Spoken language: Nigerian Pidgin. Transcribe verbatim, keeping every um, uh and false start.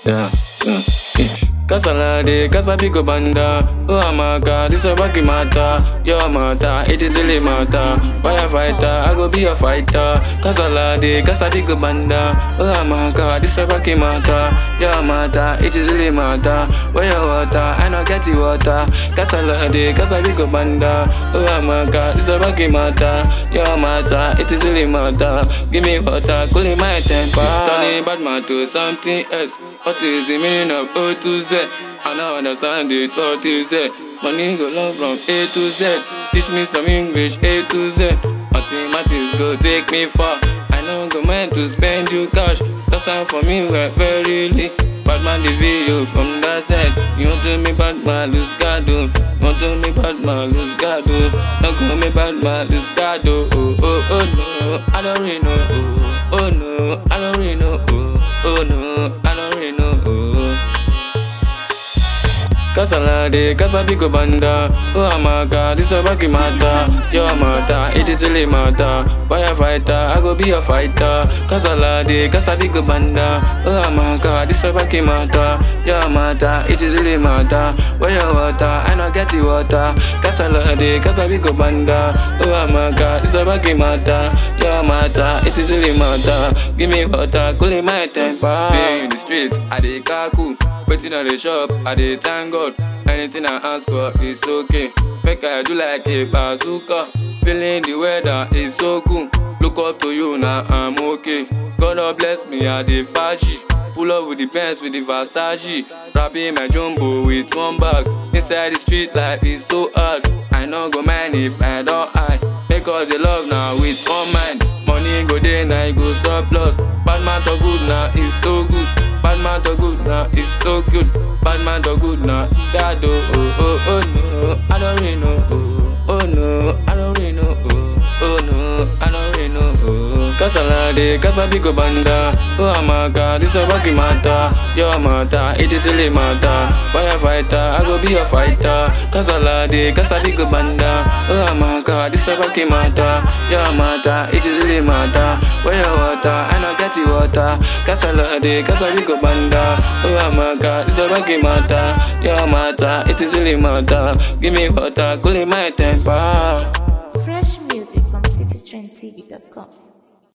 Yeah, yeah. Kasalade, Kasabigo Banda, oh Amaka, this a Baki Mata, your Mata, it is really Mata, firefighter, I go be a fighter. Kasalade, Kasabigo Banda, oh Amaka, this a Baki Mata, your Mata, it is really Mata, where your water, I no get you water. Kasalade, Kasabigo Banda, oh Amaka, this a Baki Mata, your Mata, it is really Mata, give me water, cooling my temper, turning bad man to something else. What is the meaning of O to Z? I now understand it, what is Z? Money go long from A to Z. Teach me some English, A to Z. Mathematics go take me far. I know go mind to spend you cash. That's time for me, we're very lit. Bad man the video from that side. You want to me bad man, lose God, oh. You want to me bad man, lose God, oh. Don't call me bad man, lose God, oh. Oh, oh, oh no, I don't really know, oh. Oh no, I don't really know, oh. Oh no, I don't really know, oh. Kasalade, Kasabigo Banda, oh Amaka, this a Baki Mata, your Mata, it is really Mata, firefighter, I go be a fighter. Kasalade, Kasabigo Banda, oh Amaka, this a Baki Mata, your Mata, it is really Mata, where your water, I no get the water. Kasalade, Kasabigo Banda, oh Amaka, this a Baki Mata, your Mata, it is really Mata, give me water, cooling my temper. Be in the street, I dey kaku. Waiting on the shop, I dey thank God. Anything I ask for is okay. Make I do like a bazooka. Feeling the weather is so cool. Look up to you now, I'm okay. God bless me, I dey fashi. Pull up with the pants with the Versace. Wrapping my jumbo with one bag. Inside the street life is so hard. I no go mind if I don't hide. Make us the love now with one mind. Money go there, now go surplus. Bad man to good now, it's so good. Bad man to good now, it's so good. Bad man to good now, that oh, oh, oh, oh no, I don't really know, oh, oh no, I don't really know, oh, oh no, I don't really know, oh. Kasalade, Kasabigo Banda, oh Amaka, this a Baki Mata, your Mata, it is really Mata, firefighter, I go be a fighter. Kasalade, Kasabigo Banda, oh Amaka, this a Baki Mata, your Mata, it is really Mata, where your water, I no get the water. Kasalade, Kasabigo Banda, oh Amaka, this a Baki Mata, your Mata, it is really Mata, give me water, cooling my temper. Fresh music from City Trend T V.